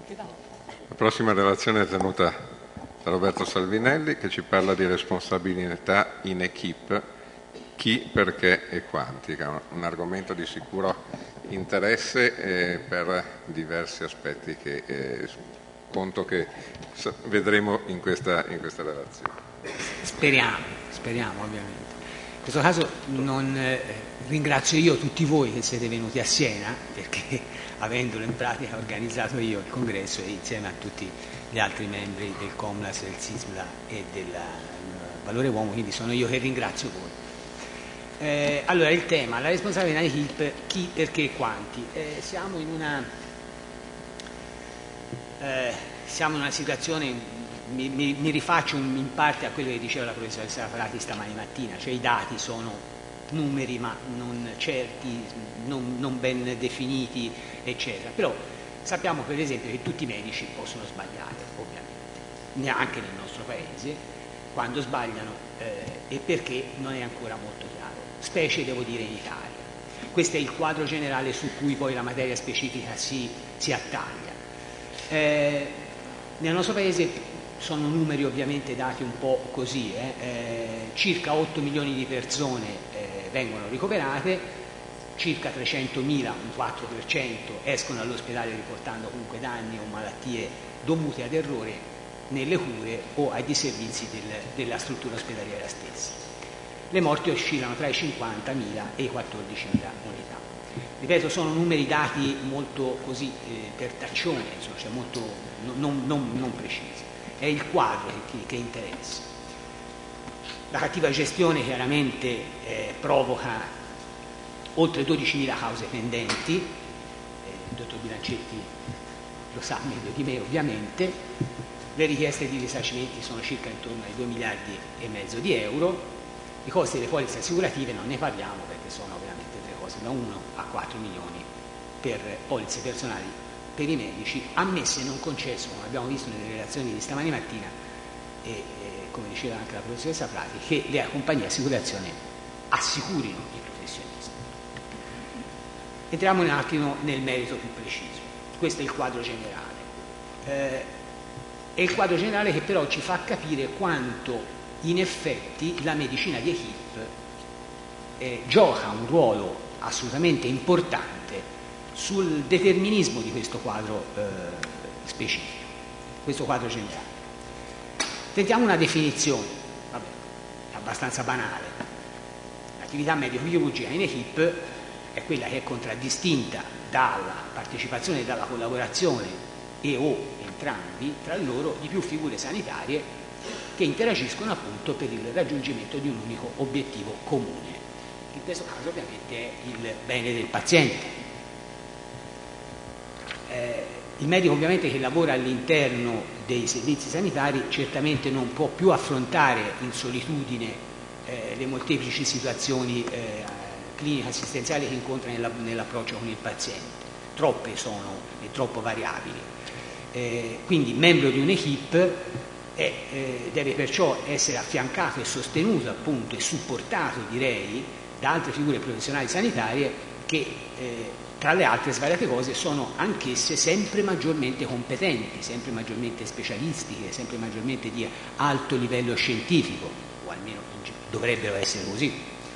La prossima relazione è tenuta da Roberto Salvinelli, che ci parla di responsabilità in equipe, chi, perché e quanti, che è un argomento di sicuro interesse per diversi aspetti che conto che vedremo in questa relazione. Speriamo ovviamente. In questo caso ringrazio io tutti voi che siete venuti a Siena, perché avendolo in pratica organizzato io il congresso e insieme a tutti gli altri membri del COMLAS, del SISMLA e del Valore Uomo, quindi sono io che ringrazio voi. Allora, il tema, la responsabilità di chi, perché e quanti. Siamo in una situazione, mi rifaccio in parte a quello che diceva la professoressa Frati stamani mattina, cioè i dati sono numeri ma non certi, non ben definiti, eccetera. Però sappiamo per esempio che tutti i medici possono sbagliare, ovviamente, neanche nel nostro paese, quando sbagliano e perché non è ancora molto chiaro, specie devo dire in Italia. Questo è il quadro generale su cui poi la materia specifica si attaglia. Nel nostro paese sono numeri ovviamente dati un po' così, circa 8 milioni di persone vengono ricoverate, circa 300.000, un 4%, escono dall'ospedale riportando comunque danni o malattie dovute ad errore nelle cure o ai disservizi della struttura ospedaliera stessa. Le morti oscillano tra i 50.000 e i 14.000 unità. Ripeto, sono numeri dati molto così per taccione, insomma, cioè molto non precisi. È il quadro che interessa. La cattiva gestione chiaramente provoca oltre 12.000 cause pendenti, il dottor Bilancetti lo sa meglio di me ovviamente. Le richieste di risarcimenti sono circa intorno ai 2,5 miliardi di euro. I costi delle polizze assicurative non ne parliamo perché sono ovviamente tre cose, da 1 a 4 milioni per polizze personali per i medici, ammesse e non concesso, come abbiamo visto nelle relazioni di stamani mattina e come diceva anche la professoressa Frati, che le compagnie di assicurazione assicurino i professionisti. Entriamo un attimo nel merito più preciso. Questo è il quadro generale. È il quadro generale che però ci fa capire quanto in effetti la medicina di equipe gioca un ruolo assolutamente importante sul determinismo di questo quadro specifico, questo quadro generale. Tentiamo una definizione, abbastanza banale. L'attività medico-chirurgica in equipe è quella che è contraddistinta dalla partecipazione e dalla collaborazione e o entrambi tra loro di più figure sanitarie che interagiscono appunto per il raggiungimento di un unico obiettivo comune. In questo caso ovviamente è il bene del paziente. Il medico ovviamente che lavora all'interno dei servizi sanitari certamente non può più affrontare in solitudine le molteplici situazioni cliniche assistenziali che incontra nell'approccio con il paziente. Troppe sono e troppo variabili. Quindi membro di un'equipe deve perciò essere affiancato e sostenuto appunto e supportato, direi, da altre figure professionali sanitarie che tra le altre svariate cose sono anch'esse sempre maggiormente competenti, sempre maggiormente specialistiche, sempre maggiormente di alto livello scientifico, o almeno dovrebbero essere così.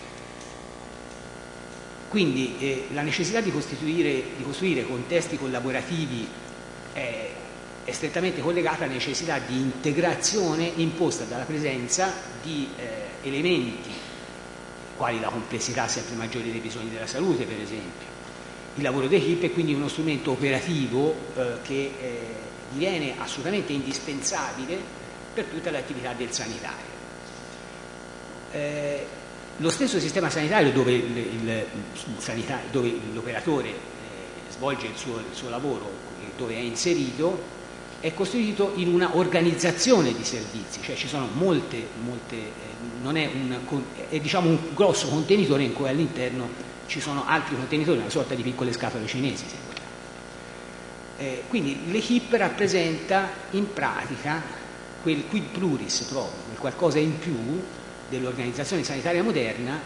Quindi la necessità di costruire contesti collaborativi è strettamente collegata alla necessità di integrazione imposta dalla presenza di elementi quali la complessità sempre maggiore dei bisogni della salute, per esempio. Il lavoro d'equipe è quindi uno strumento operativo che diviene assolutamente indispensabile per tutta l'attività del sanitario. Lo stesso sistema sanitario dove l'operatore svolge il suo lavoro, dove è inserito, è costituito in una organizzazione di servizi, cioè ci sono molte non è diciamo un grosso contenitore in cui all'interno ci sono altri contenitori, una sorta di piccole scatole cinesi, se vogliamo. Quindi l'equipe rappresenta in pratica quel quid pluris proprio, quel qualcosa in più dell'organizzazione sanitaria moderna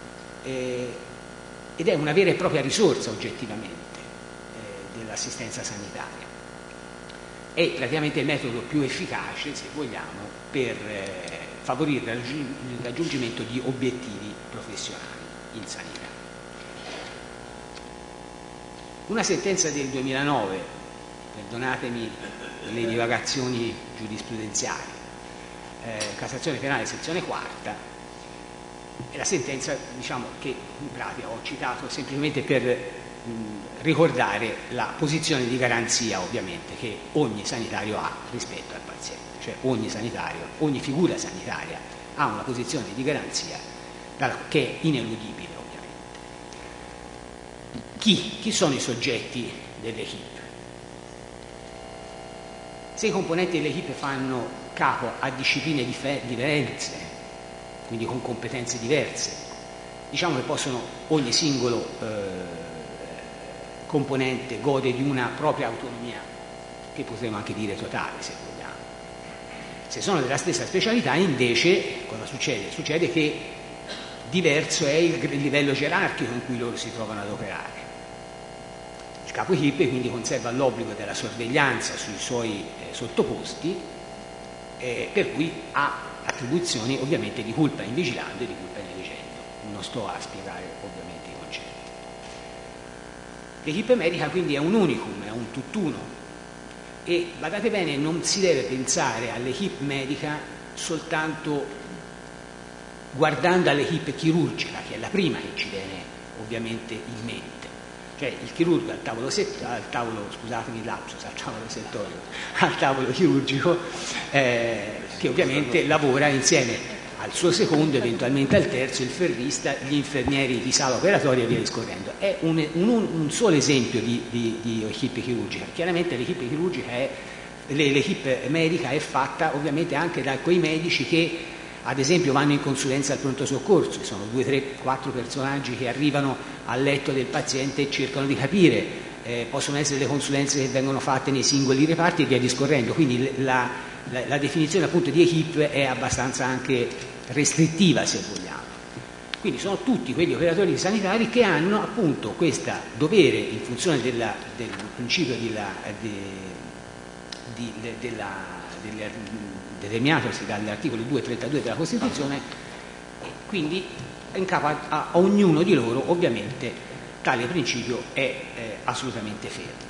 ed è una vera e propria risorsa oggettivamente dell'assistenza sanitaria. è praticamente il metodo più efficace, se vogliamo, per favorire il raggiungimento di obiettivi professionali in sanità. Una sentenza del 2009, perdonatemi le divagazioni giurisprudenziali, Cassazione penale sezione quarta, è la sentenza, diciamo, che in pratica ho citato semplicemente per ricordare la posizione di garanzia, ovviamente, che ogni sanitario ha rispetto al paziente. Cioè ogni sanitario, ogni figura sanitaria ha una posizione di garanzia che è ineludibile, ovviamente. Chi sono i soggetti dell'equipe? Se i componenti dell'equipe fanno capo a discipline diverse, quindi con competenze diverse, diciamo che ogni singolo componente gode di una propria autonomia, che potremmo anche dire totale, se vogliamo. Se sono della stessa specialità, invece, cosa succede? Succede che diverso è il livello gerarchico in cui loro si trovano ad operare. Il capo equipe quindi conserva l'obbligo della sorveglianza sui suoi sottoposti, per cui ha attribuzioni ovviamente di culpa in vigilando e di culpa in eligendo. Non sto a spiegare ovviamente i concetti. L'equipe medica quindi è un unicum, è un tutt'uno, e badate bene, non si deve pensare all'equipe medica soltanto guardando all'equipe chirurgica, che è la prima che ci viene ovviamente in mente. Cioè il chirurgo al tavolo chirurgico, che ovviamente lavora insieme al suo secondo, eventualmente al terzo, il ferrista, gli infermieri di sala operatoria e via discorrendo. È un solo esempio di equipe chirurgica. Chiaramente l'equipe medica è fatta ovviamente anche da quei medici che ad esempio vanno in consulenza al pronto soccorso. Sono 2, 3, 4 personaggi che arrivano al letto del paziente e cercano di capire, possono essere le consulenze che vengono fatte nei singoli reparti e via discorrendo. Quindi la definizione appunto di equipe è abbastanza anche restrittiva, se vogliamo. Quindi sono tutti quegli operatori sanitari che hanno appunto questo dovere, in funzione del principio determinatosi dall'articolo 232 della Costituzione, e quindi in capo a ognuno di loro ovviamente tale principio è assolutamente fermo.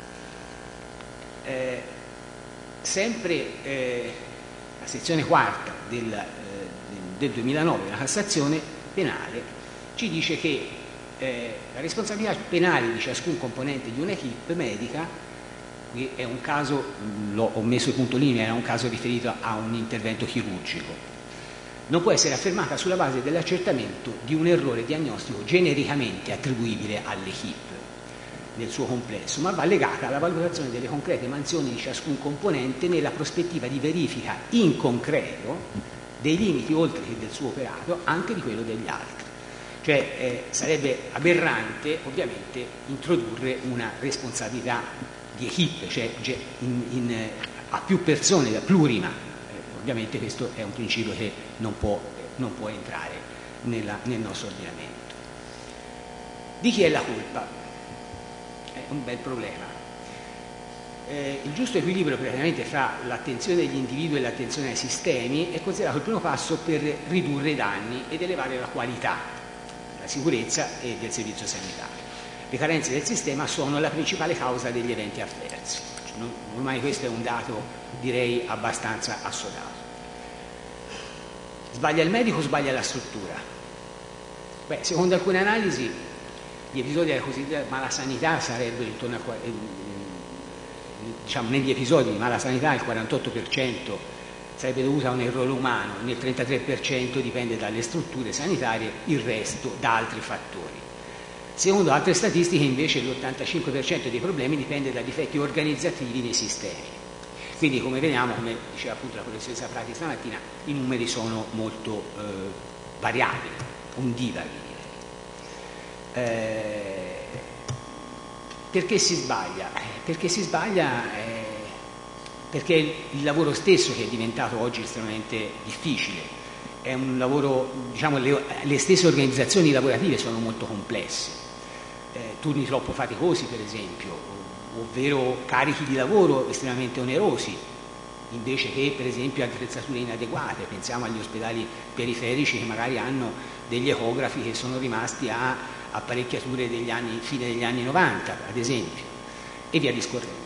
Sempre la sezione quarta del 2009 della Cassazione penale ci dice che la responsabilità penale di ciascun componente di un'equipe medica, qui è un caso, ho messo il punto linea, era un caso riferito a un intervento chirurgico, non può essere affermata sulla base dell'accertamento di un errore diagnostico genericamente attribuibile all'equipe nel suo complesso, ma va legata alla valutazione delle concrete mansioni di ciascun componente nella prospettiva di verifica in concreto dei limiti, oltre che del suo operato, anche di quello degli altri. Cioè sarebbe aberrante ovviamente introdurre una responsabilità di equipe, cioè a più persone, da plurima. Ovviamente questo è un principio che non può entrare nel nostro ordinamento. Di chi è la colpa? È un bel problema. Il giusto equilibrio praticamente fra l'attenzione degli individui e l'attenzione ai sistemi è considerato il primo passo per ridurre i danni ed elevare la qualità, la sicurezza e del servizio sanitario. Le carenze del sistema sono la principale causa degli eventi avversi. Ormai questo è un dato, direi, abbastanza assodato. Sbaglia il medico o sbaglia la struttura? Beh, secondo alcune analisi, gli episodi della cosiddetta malasanità sarebbero intorno negli episodi di malasanità il 48% sarebbe dovuto a un errore umano, nel 33% dipende dalle strutture sanitarie, il resto da altri fattori. Secondo altre statistiche invece l'85% dei problemi dipende da difetti organizzativi nei sistemi. Quindi come vediamo, come diceva appunto la professoressa Prati stamattina, i numeri sono molto variabili, ondivaghi. Perché si sbaglia? Perché si sbaglia perché il lavoro stesso, che è diventato oggi estremamente difficile, è un lavoro, diciamo, le stesse organizzazioni lavorative sono molto complesse, turni troppo faticosi per esempio, ovvero carichi di lavoro estremamente onerosi, invece che per esempio attrezzature inadeguate. Pensiamo agli ospedali periferici che magari hanno degli ecografi che sono rimasti a apparecchiature fine degli anni 90, ad esempio, e via discorrendo.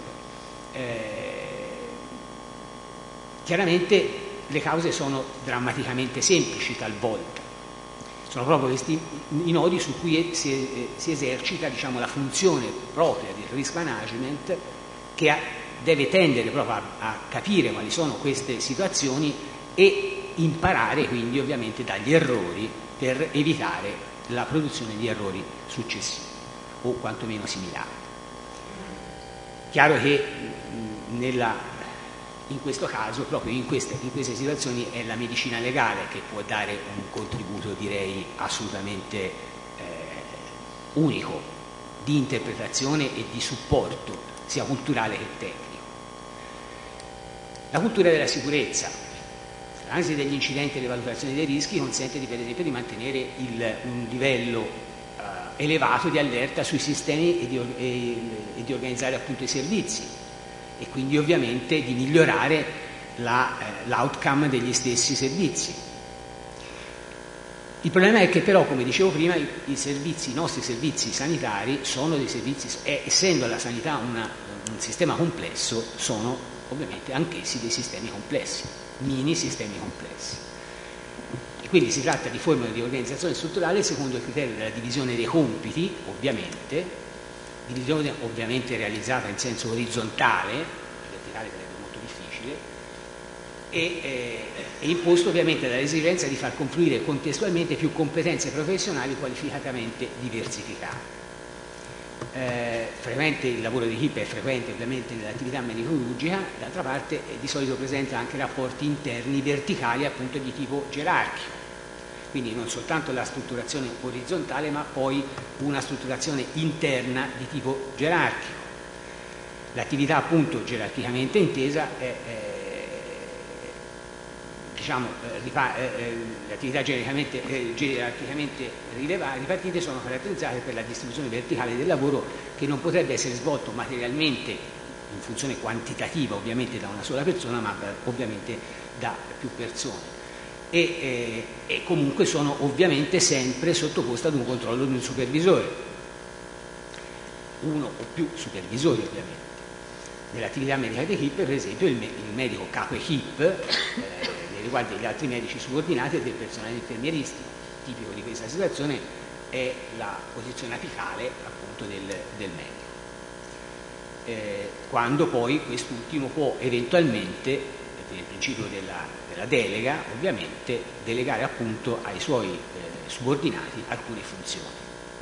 Chiaramente le cause sono drammaticamente semplici talvolta, sono proprio questi i nodi su cui si esercita, diciamo, la funzione propria del risk management, che deve tendere proprio a capire quali sono queste situazioni e imparare quindi ovviamente dagli errori per evitare la produzione di errori successivi o quantomeno similari. Chiaro che in questo caso, proprio in queste situazioni, è la medicina legale che può dare un contributo, direi, assolutamente unico di interpretazione e di supporto, sia culturale che tecnico. La cultura della sicurezza, l'analisi degli incidenti e le valutazioni dei rischi consente per esempio di mantenere un livello elevato di allerta sui sistemi e di organizzare appunto i servizi, e quindi ovviamente di migliorare l'outcome degli stessi servizi. Il problema è che però, come dicevo prima, i nostri servizi sanitari sono dei servizi, essendo la sanità un sistema complesso, sono ovviamente anch'essi dei sistemi complessi, mini sistemi complessi. E quindi si tratta di formule di organizzazione strutturale secondo il criterio della divisione dei compiti, ovviamente, divisione ovviamente realizzata in senso orizzontale, verticale sarebbe molto difficile, e imposto ovviamente dall'esigenza di far confluire contestualmente più competenze professionali qualificatamente diversificate. Frequente il lavoro di equipe, è frequente ovviamente nell'attività medico-chirurgica, d'altra parte di solito presenta anche rapporti interni verticali appunto di tipo gerarchico, quindi non soltanto la strutturazione orizzontale ma poi una strutturazione interna di tipo gerarchico. L'attività appunto gerarchicamente intesa le attività gerarchicamente ripartite sono caratterizzate per la distribuzione verticale del lavoro, che non potrebbe essere svolto materialmente in funzione quantitativa ovviamente da una sola persona, ma ovviamente da più persone, e comunque sono ovviamente sempre sottoposte ad un controllo di un supervisore, uno o più supervisori ovviamente. Nell'attività medica d'equipe, per esempio, il medico capo equipe riguardo agli altri medici subordinati e del personale infermieristico. Tipico di questa situazione è la posizione apicale appunto del medico, quando poi quest'ultimo può eventualmente, per il principio della delega, ovviamente delegare appunto ai suoi subordinati alcune funzioni.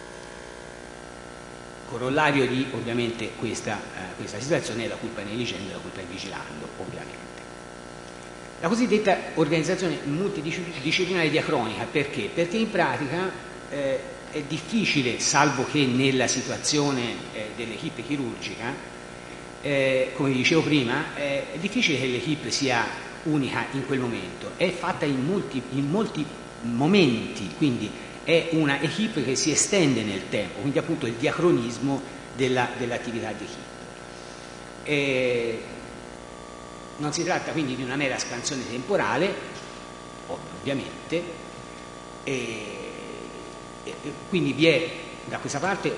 Corollario di ovviamente questa situazione è la culpa negligendo e la culpa vigilando, ovviamente. La cosiddetta organizzazione multidisciplinare diacronica, perché? Perché in pratica è difficile, salvo che nella situazione dell'equipe chirurgica, come vi dicevo prima, è difficile che l'equipe sia unica in quel momento, è fatta in molti momenti, quindi è una equipe che si estende nel tempo, quindi appunto il diacronismo dell'attività di equipe. Non si tratta quindi di una mera scansione temporale, ovviamente, e quindi vi è da questa parte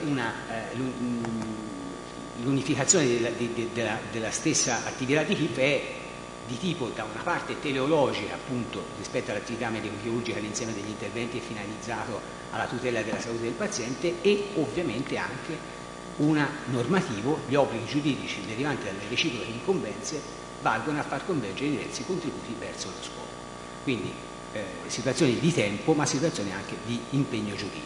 l'unificazione della stessa attività di equipe è di tipo da una parte teleologica appunto rispetto all'attività medico-chirurgica, l'insieme degli interventi è finalizzato alla tutela della salute del paziente, e ovviamente anche una normativo, gli obblighi giuridici derivanti dalle reciproche incombenze valgono a far convergere diversi contributi verso lo scopo. Quindi situazioni di tempo, ma situazioni anche di impegno giuridico.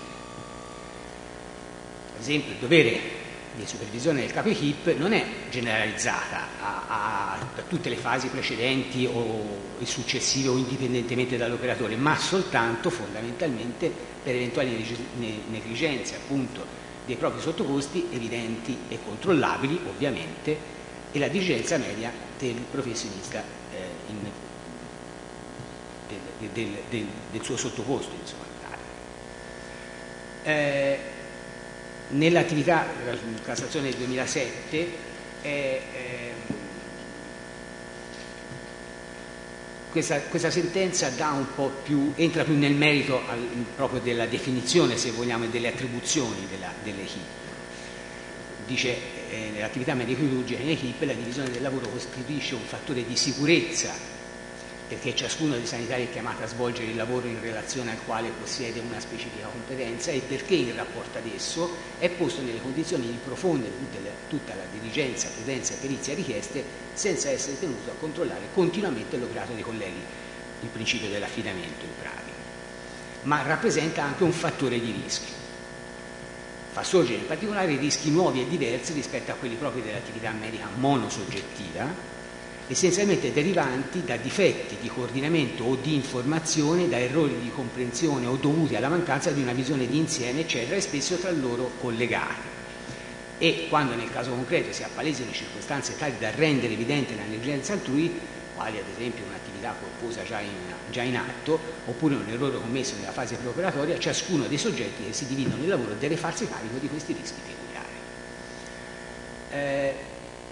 Per esempio, il dovere di supervisione del capo equipe non è generalizzata per tutte le fasi precedenti o successive o indipendentemente dall'operatore, ma soltanto fondamentalmente per eventuali negligenze appunto dei propri sottoposti, evidenti e controllabili ovviamente, e la dirigenza media del professionista del suo sottoposto, insomma. Nell'attività della Cassazione del 2007 questa sentenza dà un po' entra più nel merito proprio della definizione, se vogliamo, e delle attribuzioni dell'equipe. Dice nell'attività medico-chirurgica in equipe la divisione del lavoro costituisce un fattore di sicurezza, perché ciascuno dei sanitari è chiamato a svolgere il lavoro in relazione al quale possiede una specifica competenza e perché in rapporto ad esso è posto nelle condizioni di profondere tutta la diligenza, prudenza e perizia richieste senza essere tenuto a controllare continuamente l'operato dei colleghi, il principio dell'affidamento in pratica, ma rappresenta anche un fattore di rischio. Fa sorgere in particolare rischi nuovi e diversi rispetto a quelli propri dell'attività medica monosoggettiva, essenzialmente derivanti da difetti di coordinamento o di informazione, da errori di comprensione o dovuti alla mancanza di una visione di insieme, eccetera, e spesso tra loro collegati. E quando nel caso concreto si appalesino circostanze tali da rendere evidente la negligenza altrui, quali ad esempio un'attività corposa già in atto, oppure un errore commesso nella fase preoperatoria, ciascuno dei soggetti che si dividono il lavoro deve farsi carico di questi rischi peculiari.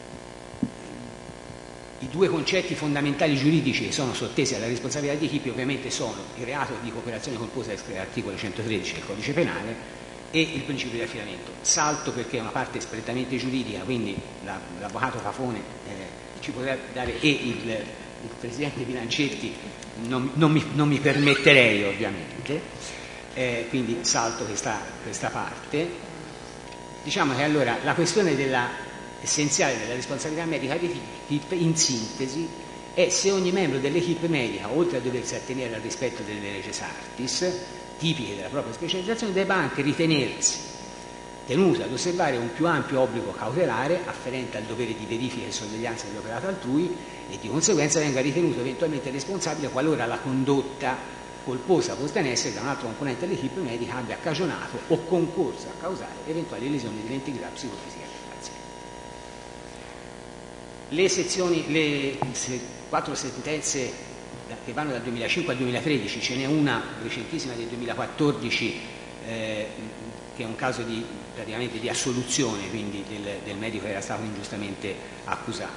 I due concetti fondamentali giuridici che sono sottesi alla responsabilità di equipe ovviamente sono il reato di cooperazione colposa dall'articolo 113 del codice penale e il principio di affidamento. Salto perché è una parte strettamente giuridica, quindi l'avvocato Fafone ci potrà dare, e il presidente Bilancetti non mi permetterei ovviamente, quindi salto questa parte. Diciamo che allora la questione essenziale della responsabilità medica di equipe, in sintesi, è se ogni membro dell'equipe medica, oltre a doversi attenere al rispetto delle legge Sartis, tipiche della propria specializzazione, debba anche ritenersi tenuto ad osservare un più ampio obbligo cautelare afferente al dovere di verifica e sorveglianza dell'operato altrui e di conseguenza venga ritenuto eventualmente responsabile qualora la condotta colposa posta in essere da un altro componente dell'equipe medica abbia cagionato o concorso a causare eventuali lesioni dell'integrità psicofisica. Le 4 sentenze che vanno dal 2005 al 2013, ce n'è una recentissima del 2014 che è un caso praticamente di assoluzione, quindi del medico che era stato ingiustamente accusato.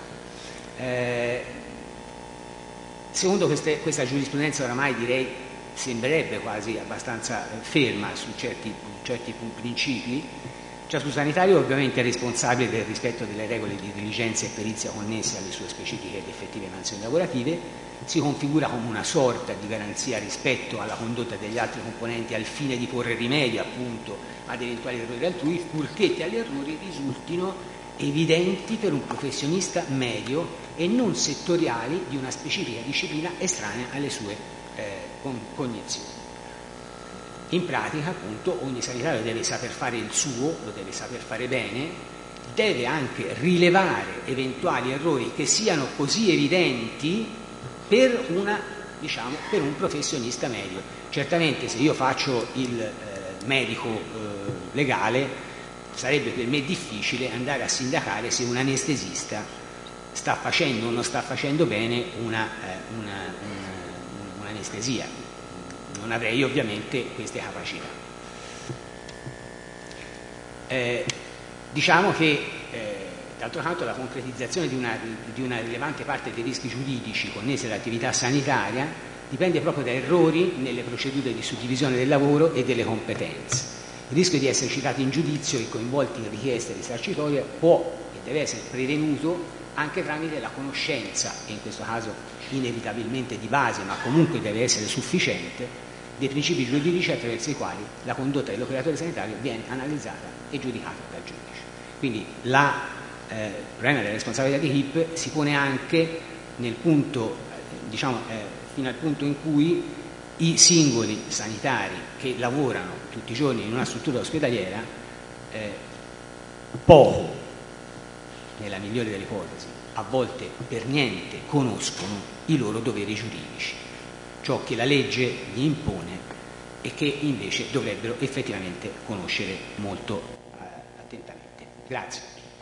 Secondo questa giurisprudenza oramai direi sembrerebbe quasi abbastanza ferma su certi principi. Ciascun sanitario ovviamente è responsabile del rispetto delle regole di diligenza e perizia connesse alle sue specifiche ed effettive mansioni lavorative, si configura come una sorta di garanzia rispetto alla condotta degli altri componenti al fine di porre rimedio appunto ad eventuali errori altrui, purché tali errori risultino evidenti per un professionista medio e non settoriali di una specifica disciplina estranea alle sue cognizioni. In pratica, appunto, ogni sanitario deve saper fare il suo, lo deve saper fare bene, deve anche rilevare eventuali errori che siano così evidenti per un professionista medio. Certamente se io faccio il medico legale sarebbe per me difficile andare a sindacare se un anestesista sta facendo o non sta facendo bene un'anestesia. Non avrei ovviamente queste capacità. Diciamo che d'altro canto la concretizzazione di una rilevante parte dei rischi giuridici connessi all'attività sanitaria dipende proprio da errori nelle procedure di suddivisione del lavoro e delle competenze. Il rischio di essere citati in giudizio e coinvolti in richieste risarcitorie può e deve essere prevenuto anche tramite la conoscenza, e in questo caso inevitabilmente di base, ma comunque deve essere sufficiente, dei principi giuridici attraverso i quali la condotta dell'operatore sanitario viene analizzata e giudicata dal giudice. Quindi il problema della responsabilità di equipe si pone anche nel punto, fino al punto in cui i singoli sanitari che lavorano tutti i giorni in una struttura ospedaliera poco, nella migliore delle ipotesi, a volte per niente conoscono i loro doveri giuridici, ciò che la legge gli impone e che invece dovrebbero effettivamente conoscere molto attentamente. Grazie.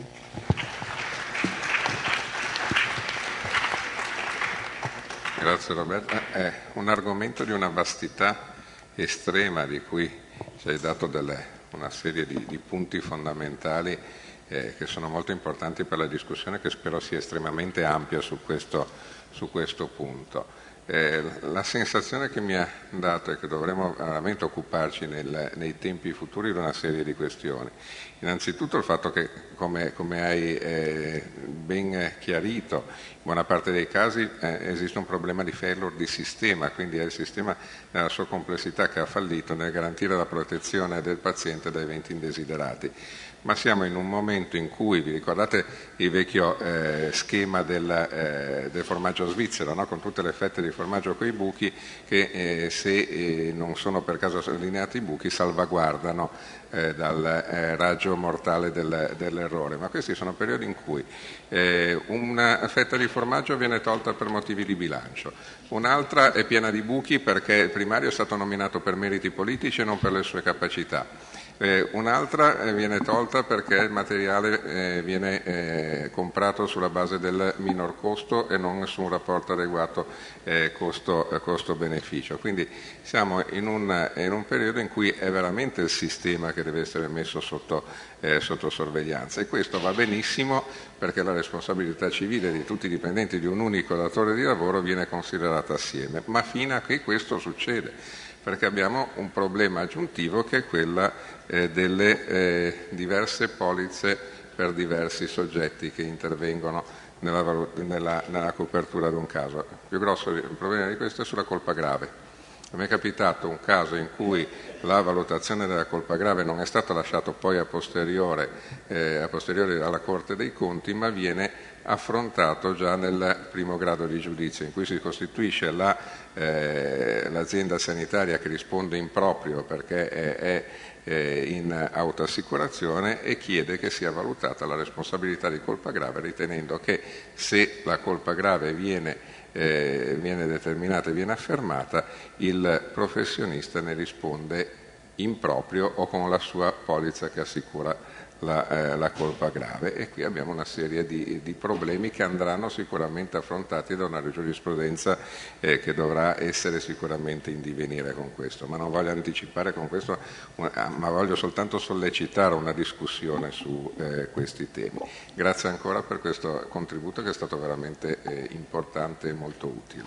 Grazie Roberta. È un argomento di una vastità estrema di cui ci hai dato una serie di punti fondamentali che sono molto importanti per la discussione, che spero sia estremamente ampia su questo punto. La sensazione che mi ha dato è che dovremo veramente occuparci nei tempi futuri di una serie di questioni. Innanzitutto il fatto che, come hai ben chiarito, in buona parte dei casi esiste un problema di failure di sistema, quindi è il sistema nella sua complessità che ha fallito nel garantire la protezione del paziente da eventi indesiderati. Ma siamo in un momento in cui, vi ricordate il vecchio schema del formaggio svizzero, no? Con tutte le fette di formaggio con i buchi che se non sono per caso allineati i buchi salvaguardano dal raggio mortale dell'errore. Ma questi sono periodi in cui una fetta di formaggio viene tolta per motivi di bilancio, un'altra è piena di buchi perché il primario è stato nominato per meriti politici e non per le sue capacità. Un'altra viene tolta perché il materiale viene comprato sulla base del minor costo e non su un rapporto adeguato costo-beneficio. Quindi siamo in un periodo in cui è veramente il sistema che deve essere messo sotto sorveglianza, e questo va benissimo perché la responsabilità civile di tutti i dipendenti di un unico datore di lavoro viene considerata assieme, ma fino a che questo succede, perché abbiamo un problema aggiuntivo che è quella delle diverse polizze per diversi soggetti che intervengono nella copertura di un caso. Il più grosso problema di questo è sulla colpa grave. A me è capitato un caso in cui la valutazione della colpa grave non è stata lasciata poi a posteriori alla Corte dei Conti, ma viene affrontato già nel primo grado di giudizio, in cui si costituisce l'azienda sanitaria che risponde in proprio perché è in autoassicurazione e chiede che sia valutata la responsabilità di colpa grave, ritenendo che se la colpa grave viene determinata e viene affermata, il professionista ne risponde in proprio o con la sua polizza che assicura la colpa grave, e qui abbiamo una serie di problemi che andranno sicuramente affrontati da una giurisprudenza che dovrà essere sicuramente in divenire con questo, ma non voglio anticipare con questo, ma voglio soltanto sollecitare una discussione su questi temi. Grazie ancora per questo contributo che è stato veramente importante e molto utile.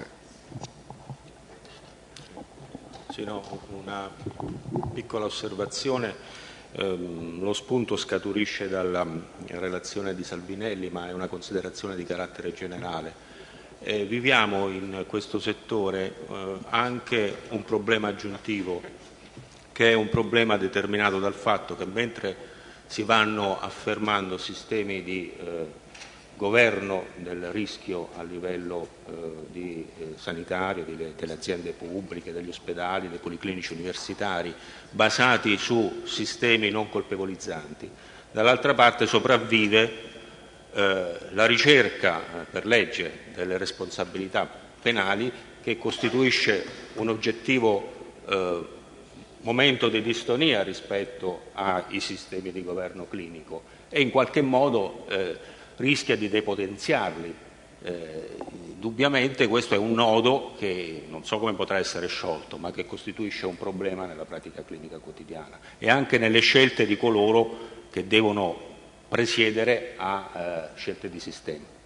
Sì, no, una piccola osservazione. Lo spunto scaturisce dalla relazione di Salvinelli, ma è una considerazione di carattere generale. Viviamo in questo settore anche un problema aggiuntivo, che è un problema determinato dal fatto che mentre si vanno affermando sistemi di governo del rischio a livello sanitario, delle aziende pubbliche, degli ospedali, dei policlinici universitari, basati su sistemi non colpevolizzanti, dall'altra parte sopravvive la ricerca per legge delle responsabilità penali, che costituisce un oggettivo momento di distonia rispetto ai sistemi di governo clinico e in qualche modo rischia di depotenziarli. Indubbiamente questo è un nodo che non so come potrà essere sciolto, ma che costituisce un problema nella pratica clinica quotidiana e anche nelle scelte di coloro che devono presiedere a scelte di sistema.